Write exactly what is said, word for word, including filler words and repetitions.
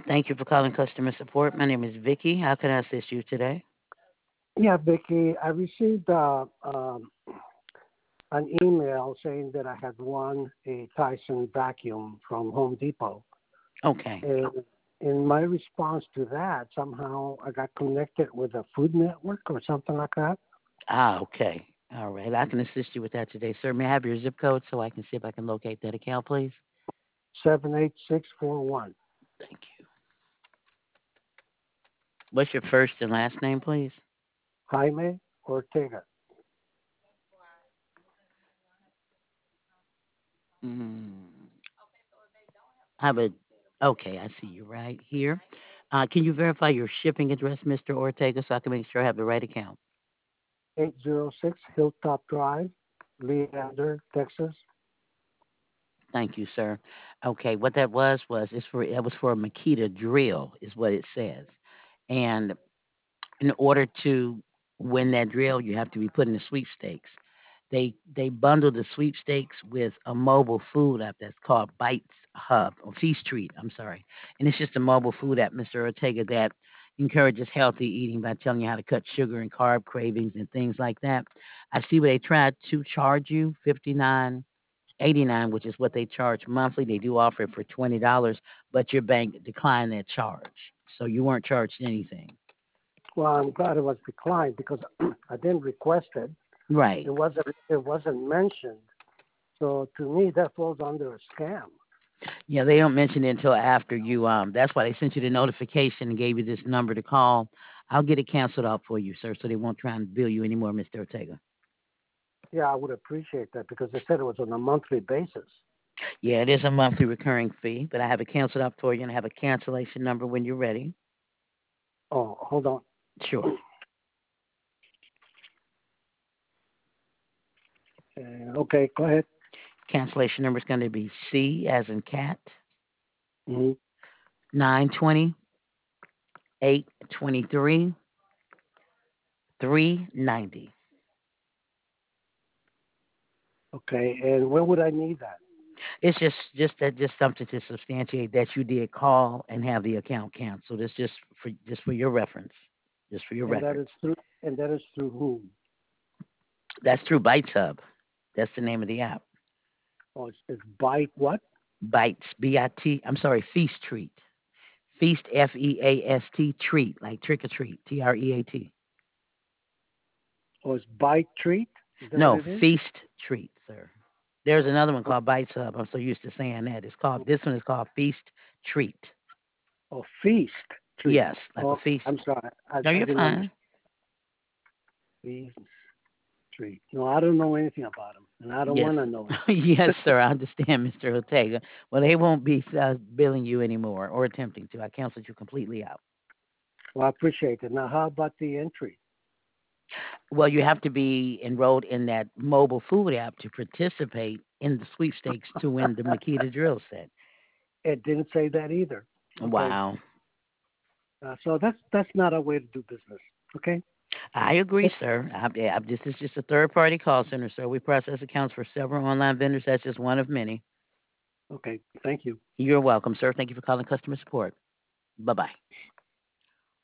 Thank you for calling customer support. My name is Vicky. How can I assist you today? Yeah, Vicky, I received uh, um, an email saying that I had won a Tyson vacuum from Home Depot. Okay. And in my response to that, somehow I got connected with a Food Network or something like that. Ah, okay. All right. I can assist you with that today, sir. May I have your zip code so I can see if I can locate that account, please? seven eight six four one. Thank you. What's your first and last name, please? Jaime Ortega. Mm, how about, okay, I see you right here. Uh, can you verify your shipping address, mister Ortega, so I can make sure I have the right account? eight oh six Hilltop Drive, Leander, Texas. Thank you, sir. Okay, what that was was it's for it was for a Makita drill, is what it says. And in order to win that drill, you have to be put in the sweepstakes. They they bundle the sweepstakes with a mobile food app that's called Bites Hub or Feast Treat. I'm sorry, and it's just a mobile food app, mister Ortega, that encourages healthy eating by telling you how to cut sugar and carb cravings and things like that. I see where they tried to charge you fifty nine eighty nine, which is what they charge monthly. They do offer it for twenty dollars, but your bank declined that charge, so you weren't charged anything. Well, I'm glad it was declined because I didn't request it. Right. It wasn't. It wasn't mentioned. So to me, that falls under a scam. Yeah, they don't mention it until after you. Um, that's why they sent you the notification and gave you this number to call. I'll get it canceled out for you, sir, so they won't try and bill you anymore, mister Ortega. Yeah, I would appreciate that because they said it was on a monthly basis. Yeah, it is a monthly recurring fee, but I have it canceled out for you, and I have a cancellation number when you're ready. Oh, hold on. Sure. Uh, okay, go ahead. Cancellation number is going to be C as in cat hmm nine twenty eight twenty three three ninety. Okay, and when would I need that? It's just just that just something to substantiate that you did call and have the account canceled. It's just for just for your reference, just for your And that records. is through. And that is through whom? That's through Bites Hub. That's the name of the app. Oh, it's, it's Bite what? Bites, B I T. I'm sorry, Feast Treat. Feast, F E A S T, treat, like trick or treat, T R E A T. Oh, it's Bite Treat. Is that what No, it is? Feast Treat, sir. There's another one Oh, called Bites Hub. I'm so used to saying that. It's called this one is called Feast Treat. oh, Feast Treat. Yes, like a Oh, feast. I'm sorry. I, No, I you're didn't understand. fine. Feast Treat. No, I don't know anything about them, and I don't Yes, want to know yes, anything. sir. I understand, mister Ortega. Well, they won't be uh, billing you anymore or attempting to. I canceled you completely out. Well, I appreciate it. Now, how about the entry? Well, you have to be enrolled in that mobile food app to participate in the sweepstakes to win the Makita drill set. It didn't say that either. Okay, Wow. uh, so that's that's not a way to do business. Okay. I agree, sir. I, yeah, this is just a third party call center, sir. We process accounts for several online vendors. That's just one of many. Okay. Thank you. You're welcome, sir. Thank you for calling customer support. Bye bye.